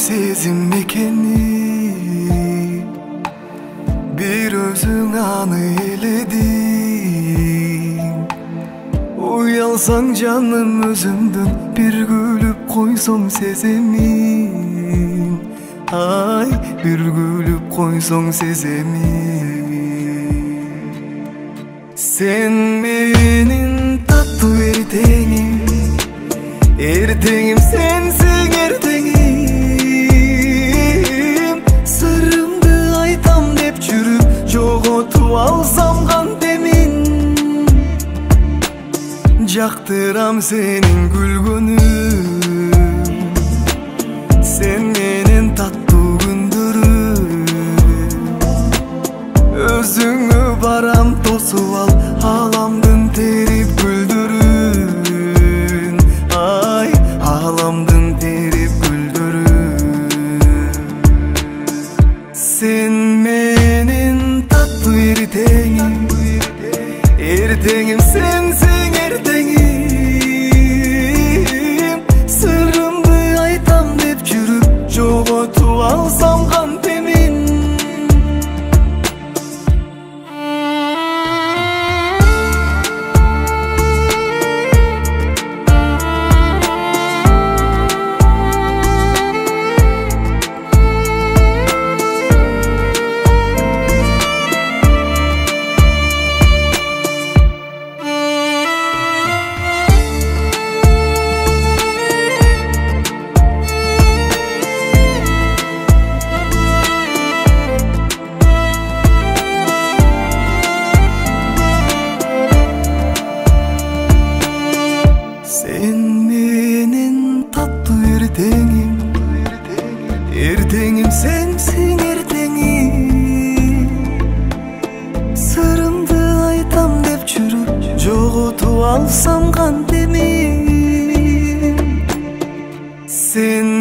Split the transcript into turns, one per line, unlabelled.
сезим экени, бир өзүң аны эледиң. Уялсаң жаным өзүңдөн, бир күлүп койсоң сеземин. Ай, бир күлүп койсоң сеземин. Сен менин таттуу эртеңим, эртеңим сенсиң эртеңим. Сырымды айтам деп жүрүп, жоготуп алсам кантемин. Жактырам сенин күлгөнүң, сен менен таттуу күндөрүм. Өзүңө барам тосуп ал, аламдын терип гүлдөрүн. Ай, аламдын терип гүлдөрүн. Сен менин таттуу эртеңим, эртеңим сенсиң эртеңим. Сырымды айтам деп жүрүп, жоготуп алсам кантемин. Sen menин tаттуу эртеңим, эртеңим сенсиң эртеңим. Сырымды айтам деп жүрүп, жоготуп алсам кантемин. Сен